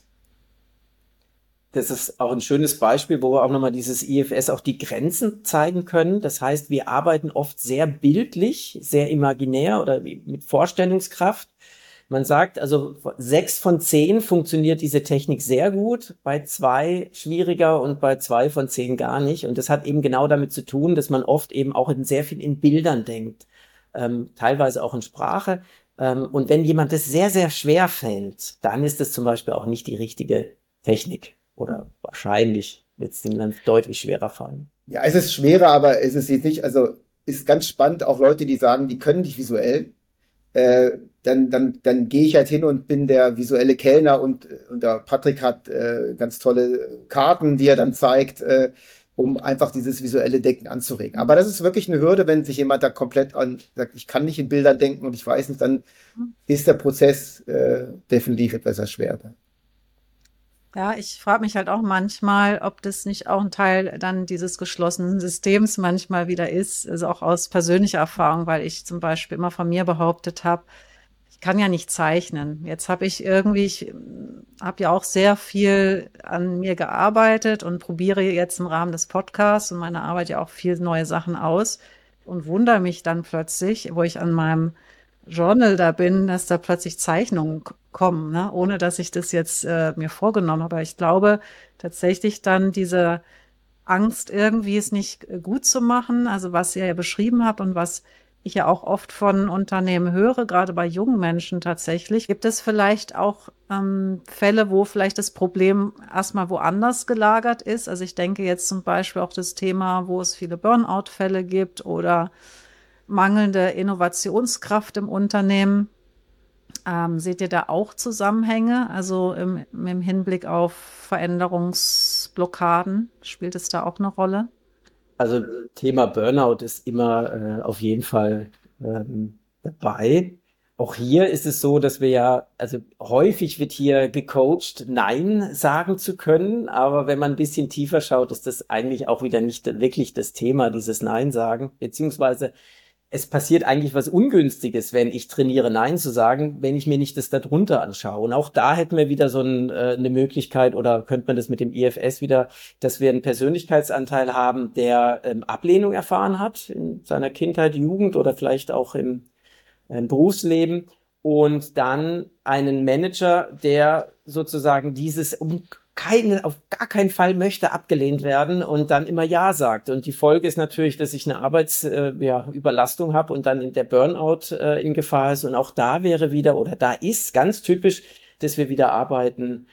Das ist auch ein schönes Beispiel, wo wir auch nochmal dieses IFS auch die Grenzen zeigen können. Das heißt, wir arbeiten oft sehr bildlich, sehr imaginär oder mit Vorstellungskraft. Man sagt, also 6 von 10 funktioniert diese Technik sehr gut, bei 2 schwieriger und bei 2 von 10 gar nicht. Und das hat eben genau damit zu tun, dass man oft eben auch sehr viel in Bildern denkt, teilweise auch in Sprache. Und wenn jemand das sehr, sehr schwer fällt, dann ist das zum Beispiel auch nicht die richtige Technik. Oder wahrscheinlich wird es ihm dann deutlich schwerer fallen. Ja, es ist schwerer, aber es ist jetzt nicht, also ist ganz spannend, auch Leute, die sagen, die können nicht visuell, dann gehe ich halt hin und bin der visuelle Kellner und der Patrick hat ganz tolle Karten, die er dann zeigt, um einfach dieses visuelle Denken anzuregen. Aber das ist wirklich eine Hürde, wenn sich jemand da komplett sagt, ich kann nicht in Bildern denken und ich weiß nicht, dann ist der Prozess definitiv etwas erschwert. Ja, ich frage mich halt auch manchmal, ob das nicht auch ein Teil dann dieses geschlossenen Systems manchmal wieder ist, also auch aus persönlicher Erfahrung, weil ich zum Beispiel immer von mir behauptet habe, ich kann ja nicht zeichnen. Jetzt habe ich habe ja auch sehr viel an mir gearbeitet und probiere jetzt im Rahmen des Podcasts und meiner Arbeit ja auch viel neue Sachen aus und wundere mich dann plötzlich, wo ich an meinem Journal da bin, dass da plötzlich Zeichnungen kommen, ne? Ohne dass ich das jetzt mir vorgenommen habe. Aber ich glaube tatsächlich dann diese Angst, irgendwie es nicht gut zu machen, also was ihr ja beschrieben habt und was ich ja auch oft von Unternehmen höre, gerade bei jungen Menschen tatsächlich. Gibt es vielleicht auch Fälle, wo vielleicht das Problem erstmal woanders gelagert ist? Also ich denke jetzt zum Beispiel auch das Thema, wo es viele Burnout-Fälle gibt oder mangelnde Innovationskraft im Unternehmen. Seht ihr da auch Zusammenhänge? Also im Hinblick auf Veränderungsblockaden, spielt es da auch eine Rolle? Also Thema Burnout ist immer auf jeden Fall dabei. Auch hier ist es so, dass wir ja, also häufig wird hier gecoacht, Nein sagen zu können, aber wenn man ein bisschen tiefer schaut, ist das eigentlich auch wieder nicht wirklich das Thema, dieses Nein sagen, beziehungsweise es passiert eigentlich was Ungünstiges, wenn ich trainiere, Nein zu sagen, wenn ich mir nicht das darunter anschaue. Und auch da hätten wir wieder so eine Möglichkeit, oder könnte man das mit dem IFS wieder, dass wir einen Persönlichkeitsanteil haben, der Ablehnung erfahren hat in seiner Kindheit, Jugend oder vielleicht auch im Berufsleben. Und dann einen Manager, der sozusagen dieses auf gar keinen Fall möchte abgelehnt werden und dann immer Ja sagt. Und die Folge ist natürlich, dass ich eine Überlastung habe und dann der Burnout in Gefahr ist. Und auch da wäre wieder, oder da ist ganz typisch, dass wir wieder arbeiten,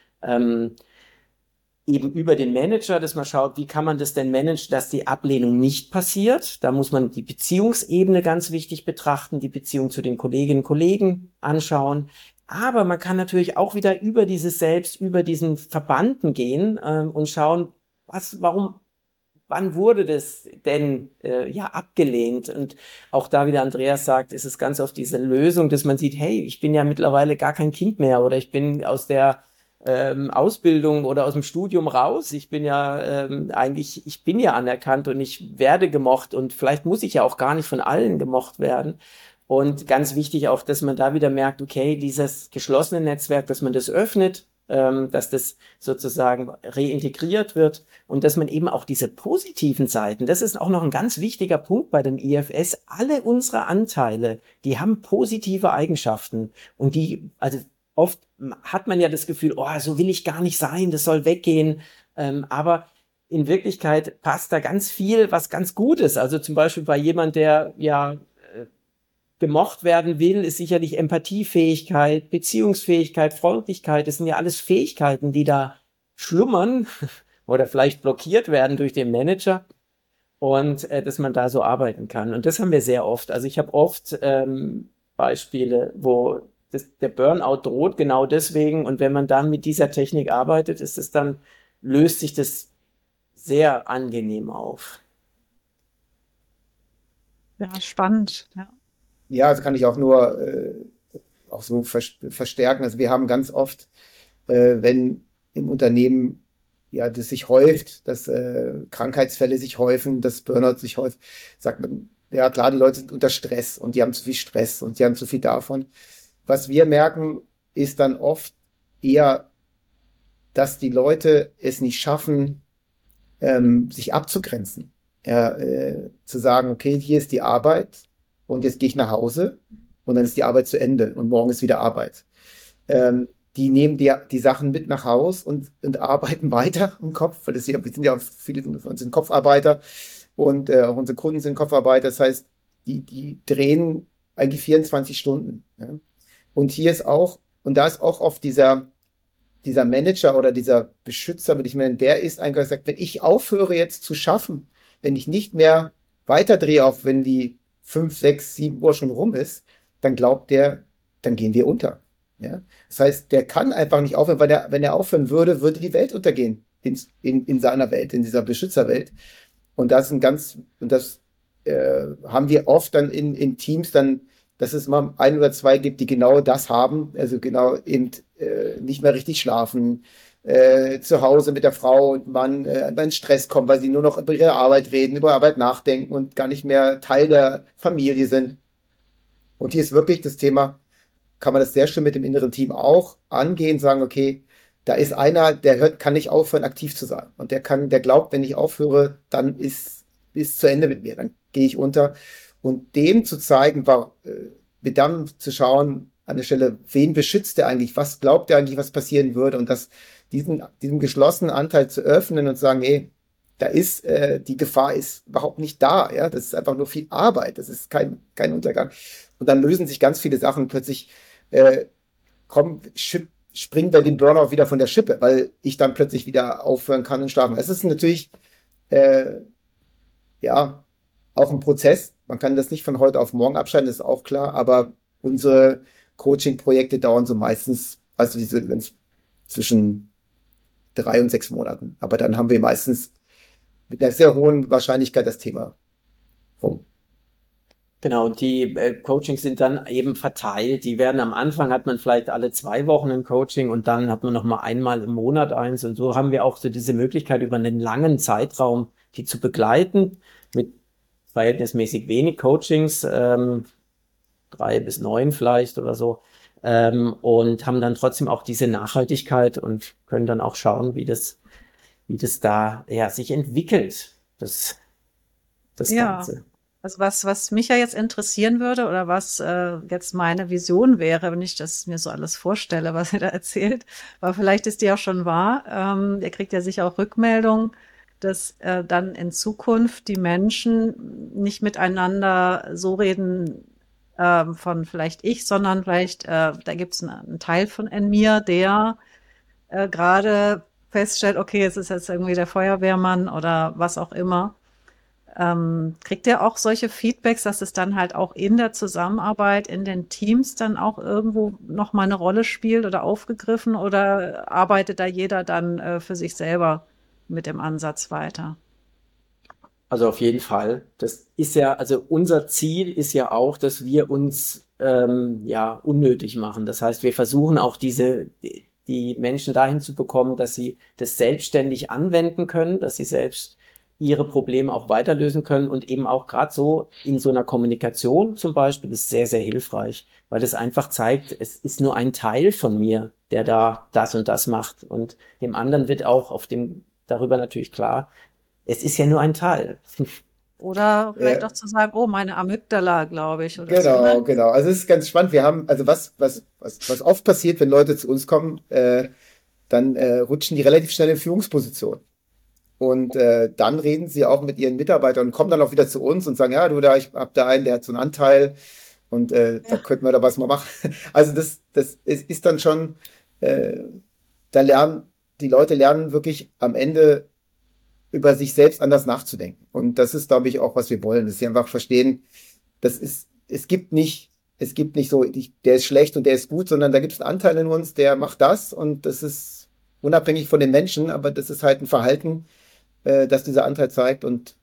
eben über den Manager, dass man schaut, wie kann man das denn managen, dass die Ablehnung nicht passiert. Da muss man die Beziehungsebene ganz wichtig betrachten, die Beziehung zu den Kolleginnen und Kollegen anschauen. Aber man kann natürlich auch wieder über dieses Selbst, über diesen Verbanden gehen und schauen, wann wurde das denn abgelehnt? Und auch da, wie der Andreas sagt, ist es ganz oft diese Lösung, dass man sieht, hey, ich bin ja mittlerweile gar kein Kind mehr oder ich bin aus der Ausbildung oder aus dem Studium raus. Ich bin ja ich bin ja anerkannt und ich werde gemocht und vielleicht muss ich ja auch gar nicht von allen gemocht werden. Und ganz wichtig auch, dass man da wieder merkt, okay, dieses geschlossene Netzwerk, dass man das öffnet, dass das sozusagen reintegriert wird und dass man eben auch diese positiven Seiten, das ist auch noch ein ganz wichtiger Punkt bei dem IFS, alle unsere Anteile, die haben positive Eigenschaften und also oft hat man ja das Gefühl, oh, so will ich gar nicht sein, das soll weggehen, aber in Wirklichkeit passt da ganz viel, was ganz gut ist. Also zum Beispiel bei jemand, der gemocht werden will, ist sicherlich Empathiefähigkeit, Beziehungsfähigkeit, Freundlichkeit. Das sind ja alles Fähigkeiten, die da schlummern oder vielleicht blockiert werden durch den Manager und dass man da so arbeiten kann. Und das haben wir sehr oft. Also ich habe oft Beispiele, wo der Burnout droht genau deswegen. Und wenn man dann mit dieser Technik arbeitet, löst sich das sehr angenehm auf. Ja, spannend. Ja. Ja, das kann ich auch nur auch so verstärken. Also wir haben ganz oft, wenn im Unternehmen ja das sich häuft, dass Krankheitsfälle sich häufen, dass Burnout sich häuft, sagt man, ja klar, die Leute sind unter Stress und die haben zu viel Stress und die haben zu viel davon. Was wir merken, ist dann oft eher, dass die Leute es nicht schaffen, sich abzugrenzen. Ja, zu sagen, okay, hier ist die Arbeit und jetzt gehe ich nach Hause und dann ist die Arbeit zu Ende und morgen ist wieder Arbeit. Die nehmen die Sachen mit nach Haus und arbeiten weiter im Kopf, weil wir sind ja viele von uns sind Kopfarbeiter und auch unsere Kunden sind Kopfarbeiter. Das heißt, die drehen eigentlich 24 Stunden. Ja? Und hier ist auch, und da ist auch oft dieser Manager oder dieser Beschützer, würde ich meinen, der ist eigentlich gesagt, wenn ich aufhöre jetzt zu schaffen, wenn ich nicht mehr weiterdrehe, auch wenn die 5, 6, 7 Uhr schon rum ist, dann glaubt der, dann gehen wir unter. Ja? Das heißt, der kann einfach nicht aufhören, weil wenn er aufhören würde, würde die Welt untergehen in seiner Welt, in dieser Beschützerwelt. Und das haben wir oft dann in Teams dann, dass es mal 1 oder 2 gibt, die genau das haben, also genau eben nicht mehr richtig schlafen, zu Hause mit der Frau und Mann in Stress kommen, weil sie nur noch über ihre Arbeit reden, über Arbeit nachdenken und gar nicht mehr Teil der Familie sind. Und hier ist wirklich das Thema, kann man das sehr schön mit dem inneren Team auch angehen, sagen, okay, da ist einer, kann nicht aufhören, aktiv zu sein. Und der glaubt, wenn ich aufhöre, dann ist zu Ende mit mir, dann gehe ich unter. Und dem zu zeigen, mit dann zu schauen, an der Stelle, wen beschützt er eigentlich, was glaubt er eigentlich, was passieren würde und diesen geschlossenen Anteil zu öffnen und zu sagen, hey, da ist, die Gefahr ist überhaupt nicht da, ja, das ist einfach nur viel Arbeit, das ist kein Untergang. Und dann lösen sich ganz viele Sachen plötzlich, springen wir den Burnout wieder von der Schippe, weil ich dann plötzlich wieder aufhören kann und schlafen. Es ist natürlich, äh, ja, auch ein Prozess. Man kann das nicht von heute auf morgen abschalten, das ist auch klar, aber unsere Coaching-Projekte dauern so meistens, also wenn's zwischen 3 und 6 Monaten. Aber dann haben wir meistens mit einer sehr hohen Wahrscheinlichkeit das Thema rum. Genau, und die Coachings sind dann eben verteilt. Die werden am Anfang hat man vielleicht alle 2 Wochen ein Coaching und dann hat man noch mal einmal im Monat eins. Und so haben wir auch so diese Möglichkeit, über einen langen Zeitraum die zu begleiten mit verhältnismäßig wenig Coachings, 3 bis 9 vielleicht oder so. Und haben dann trotzdem auch diese Nachhaltigkeit und können dann auch schauen, wie das da ja sich entwickelt, das Ja, Ganze. also was mich ja jetzt interessieren würde oder was jetzt meine Vision wäre, wenn ich das mir so alles vorstelle, was ihr da erzählt, aber vielleicht ist die auch schon wahr. Ihr kriegt ja sicher auch Rückmeldungen, dass dann in Zukunft die Menschen nicht miteinander so reden von vielleicht ich, sondern vielleicht da gibt es einen Teil in mir, der gerade feststellt, okay, es ist jetzt irgendwie der Feuerwehrmann oder was auch immer. Kriegt ihr auch solche Feedbacks, dass es dann halt auch in der Zusammenarbeit, in den Teams dann auch irgendwo noch mal eine Rolle spielt oder aufgegriffen oder arbeitet da jeder dann für sich selber mit dem Ansatz weiter? Also auf jeden Fall. Das ist ja, also unser Ziel ist ja auch, dass wir uns ja unnötig machen. Das heißt, wir versuchen auch die Menschen dahin zu bekommen, dass sie das selbstständig anwenden können, dass sie selbst ihre Probleme auch weiter lösen können und eben auch gerade so in so einer Kommunikation zum Beispiel ist sehr, sehr hilfreich, weil das einfach zeigt, es ist nur ein Teil von mir, der da das und das macht und dem anderen wird auch darüber natürlich klar, es ist ja nur ein Teil. Oder vielleicht Ja, auch zu sagen, oh, meine Amygdala, glaube ich, oder so, ne? genau. Also es ist ganz spannend. Wir haben, also was oft passiert, wenn Leute zu uns kommen, dann rutschen die relativ schnell in Führungsposition. Und dann reden sie auch mit ihren Mitarbeitern und kommen dann auch wieder zu uns und sagen, ja, ich hab da einen, der hat so einen Anteil und da Ja. könnten wir da was mal machen. Also ist dann schon, äh, die Leute lernen wirklich am Ende über sich selbst anders nachzudenken. Und das ist, glaube ich, auch, was wir wollen, dass sie einfach verstehen, es gibt nicht so, der ist schlecht und der ist gut, sondern da gibt es einen Anteil in uns, der macht das und das ist unabhängig von den Menschen, aber das ist halt ein Verhalten, das dieser Anteil zeigt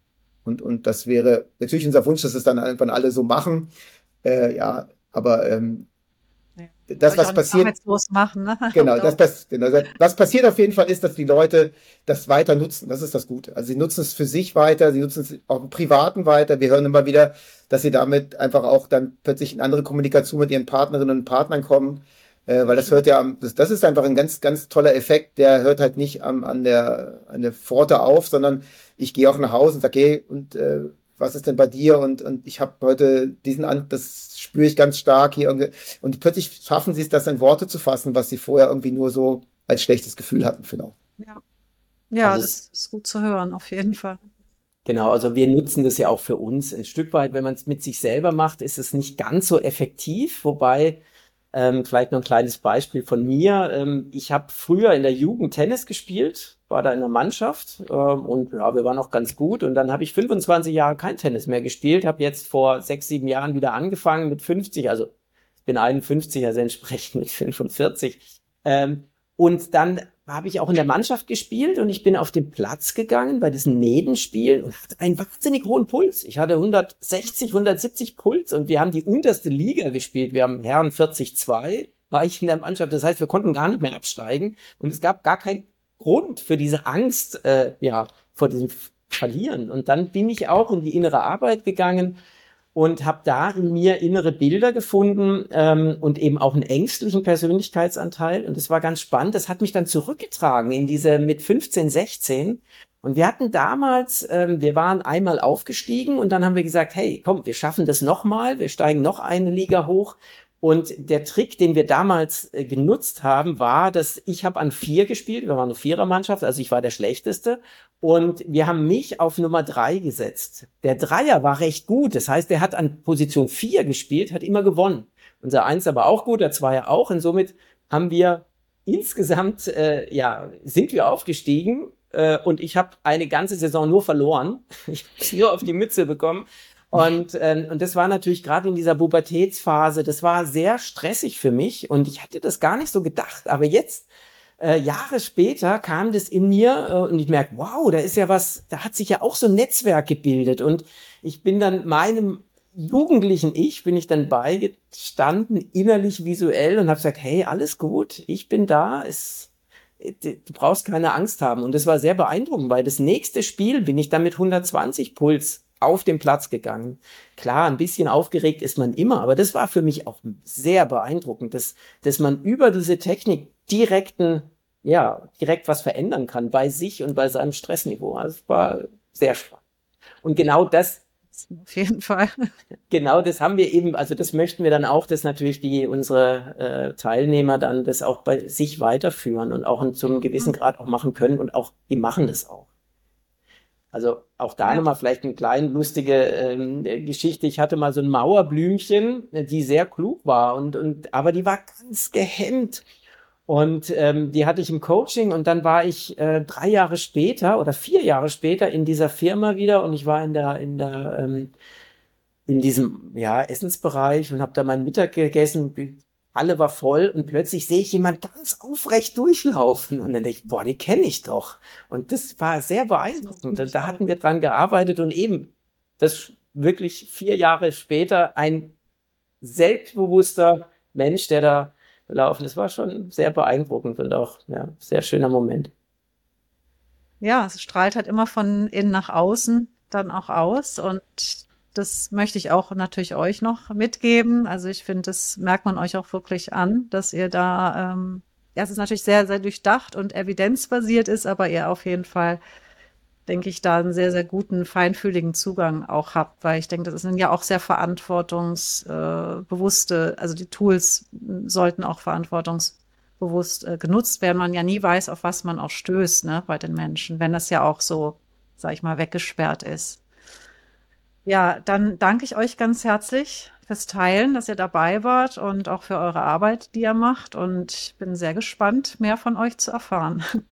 und das wäre natürlich unser Wunsch, dass es dann irgendwann alle so machen. Ja, aber Nee. das, Euch auch was nicht passiert, arbeitslos machen, ne? Auf genau, Dauer. genau, was passiert auf jeden Fall ist, dass die Leute das weiter nutzen. Das ist das Gute. Also sie nutzen es für sich weiter, sie nutzen es auch im Privaten weiter. Wir hören immer wieder, dass sie damit einfach auch dann plötzlich in andere Kommunikation mit ihren Partnerinnen und Partnern kommen. Weil das hört ja das ist einfach ein ganz, ganz toller Effekt, der hört halt nicht an der Pforte auf, sondern ich gehe auch nach Hause und sage, okay, und was ist denn bei dir? Und ich habe heute das spüre ich ganz stark hier irgendwie. Und plötzlich schaffen sie es, das in Worte zu fassen, was sie vorher irgendwie nur so als schlechtes Gefühl hatten, genau. Ja. Ja, Also das ist gut zu hören, auf jeden Fall. genau, also wir nutzen das ja auch für uns ein Stück weit. Wenn man es mit sich selber macht, ist es nicht ganz so effektiv. Wobei, vielleicht noch ein kleines Beispiel von mir. Ich habe früher in der Jugend Tennis gespielt, war da in der Mannschaft und ja, wir waren auch ganz gut. Und dann habe ich 25 Jahre kein Tennis mehr gespielt, habe jetzt vor 6, 7 Jahren wieder angefangen mit 50. Also ich bin 51, also entsprechend mit 45. Ähm, und dann habe ich auch in der Mannschaft gespielt und ich bin auf den Platz gegangen bei diesen Nebenspielen und hatte einen wahnsinnig hohen Puls. Ich hatte 160, 170 Puls und wir haben die unterste Liga gespielt. Wir haben Herren 40-2, war ich in der Mannschaft. Das heißt, wir konnten gar nicht mehr absteigen und es gab gar keinen Grund für diese Angst, ja, vor diesem Verlieren. Und dann bin ich auch in die innere Arbeit gegangen und habe da in mir innere Bilder gefunden und eben auch einen ängstlichen Persönlichkeitsanteil. Und das war ganz spannend. Das hat mich dann zurückgetragen in diese mit 15, 16. Und wir hatten damals, wir waren einmal aufgestiegen und dann haben wir gesagt, hey, komm, wir schaffen das nochmal, wir steigen noch eine Liga hoch. Und der Trick, den wir damals genutzt haben, war, dass ich habe an 4 gespielt, wir waren eine Vierermannschaft, also ich war der Schlechteste und wir haben mich auf Nummer 3 gesetzt. Der Dreier war recht gut, das heißt, der hat an Position 4 gespielt, hat immer gewonnen. Unser Einser war auch gut, der Zweier auch und somit haben wir insgesamt, sind wir aufgestiegen und ich habe eine ganze Saison nur verloren. Ich habe nur auf die Mütze bekommen. Und das war natürlich gerade in dieser Pubertätsphase, das war sehr stressig für mich und ich hatte das gar nicht so gedacht. Aber jetzt, Jahre später, kam das in mir und ich merke, wow, da ist ja was, da hat sich ja auch so ein Netzwerk gebildet. Und ich bin dann meinem jugendlichen Ich, bin ich dann beigestanden, innerlich, visuell und habe gesagt, hey, alles gut, ich bin da, du brauchst keine Angst haben. Und das war sehr beeindruckend, weil das nächste Spiel bin ich dann mit 120 Puls auf den Platz gegangen. Klar, ein bisschen aufgeregt ist man immer, aber das war für mich auch sehr beeindruckend, dass man über diese Technik direkt was verändern kann bei sich und bei seinem Stressniveau. Also es war sehr spannend. Und genau das Auf jeden Fall. haben wir eben, also das möchten wir dann auch, dass natürlich unsere Teilnehmer dann das auch bei sich weiterführen und auch zu einem gewissen Grad auch machen können und auch, die machen das auch. Also auch da nochmal vielleicht eine kleine lustige Geschichte. Ich hatte mal so ein Mauerblümchen, die sehr klug war aber die war ganz gehemmt. Und die hatte ich im Coaching und dann war ich 3 Jahre später oder 4 Jahre später in dieser Firma wieder und ich war in diesem Essensbereich und habe da mein Mittag gegessen. Alle war voll und plötzlich sehe ich jemand ganz aufrecht durchlaufen und dann denke ich, boah, die kenne ich doch. Und das war sehr beeindruckend. Und da hatten wir dran gearbeitet und eben das wirklich 4 Jahre später ein selbstbewusster Mensch, der da gelaufen ist. Das war schon sehr beeindruckend und auch sehr schöner Moment. Ja, es strahlt halt immer von innen nach außen dann auch aus und das möchte ich auch natürlich euch noch mitgeben. Also ich finde, das merkt man euch auch wirklich an, dass ihr da, es ist natürlich sehr, sehr durchdacht und evidenzbasiert ist, aber ihr auf jeden Fall, denke ich, da einen sehr, sehr guten, feinfühligen Zugang auch habt, weil ich denke, das sind ja auch sehr verantwortungsbewusste, also die Tools sollten auch verantwortungsbewusst genutzt werden. Man ja nie weiß, auf was man auch stößt, ne, bei den Menschen, wenn das ja auch so, sag ich mal, weggesperrt ist. Ja, dann danke ich euch ganz herzlich fürs Teilen, dass ihr dabei wart und auch für eure Arbeit, die ihr macht. Und ich bin sehr gespannt, mehr von euch zu erfahren.